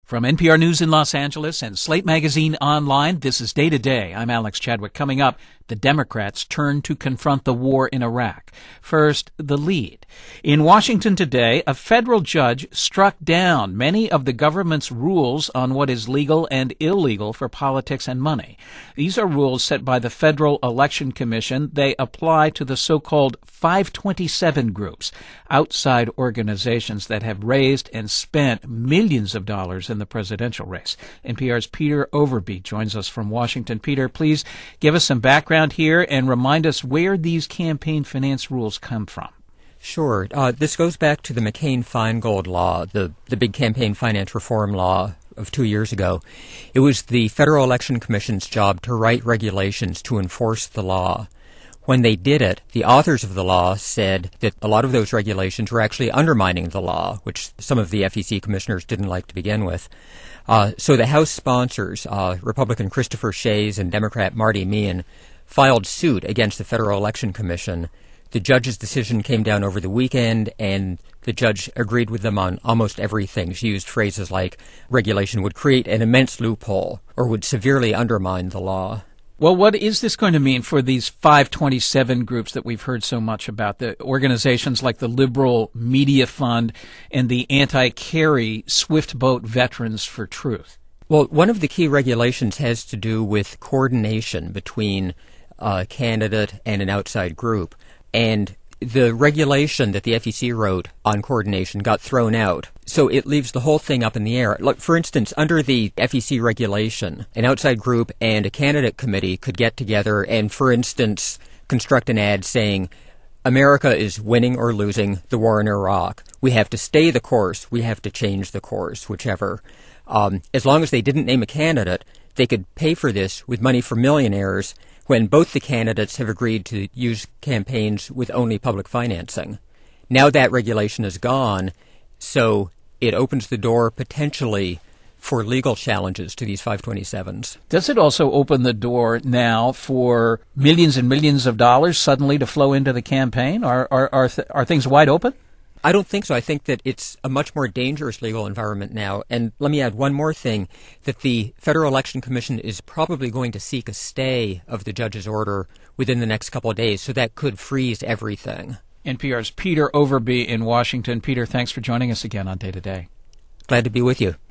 From NPR News in Los Angeles and Slate Magazine Online, this is Day to Day. I'm Alex Chadwick. Coming up, the Democrats turn to confront the war in Iraq. First, the lead. In Washington today, a federal judge struck down many of the government's rules on what is legal and illegal for politics and money. These are rules set by the Federal Election Commission. They apply to the so-called 527 groups, outside organizations that have raised and spent millions of dollars in the presidential race. NPR's Peter Overby joins us from Washington. Peter, please give us some background here and remind us where these campaign finance rules come from. Sure. This goes back to the McCain-Feingold law, the big campaign finance reform law of 2 years ago. It was the Federal Election Commission's job to write regulations to enforce the law. When they did it, the authors of the law said that a lot of those regulations were actually undermining the law, which some of the FEC commissioners didn't like to begin with. So the House sponsors, Republican Christopher Shays and Democrat Marty Meehan, filed suit against the Federal Election Commission. The judge's decision came down over the weekend, and the judge agreed with them on almost everything. She used phrases like regulation would create an immense loophole or would severely undermine the law. Well, what is this going to mean for these 527 groups that we've heard so much about, the organizations like the Liberal Media Fund and the anti-Kerry Swift Boat Veterans for Truth? Well, one of the key regulations has to do with coordination between a candidate and an outside group. And the regulation that the FEC wrote on coordination got thrown out. So it leaves the whole thing up in the air. Like, for instance, under the FEC regulation, an outside group and a candidate committee could get together and, for instance, construct an ad saying, America is winning or losing the war in Iraq. We have to stay the course. We have to change the course, whichever. As long as they didn't name a candidate, they could pay for this with money from millionaires when both the candidates have agreed to use campaigns with only public financing. Now that regulation is gone, so it opens the door potentially for legal challenges to these 527s. Does it also open the door now for millions and millions of dollars suddenly to flow into the campaign? Are things wide open? I don't think so. I think that it's a much more dangerous legal environment now. And let me add one more thing, that the Federal Election Commission is probably going to seek a stay of the judge's order within the next couple of days, so that could freeze everything. NPR's Peter Overby in Washington. Peter, thanks for joining us again on Day to Day. Glad to be with you.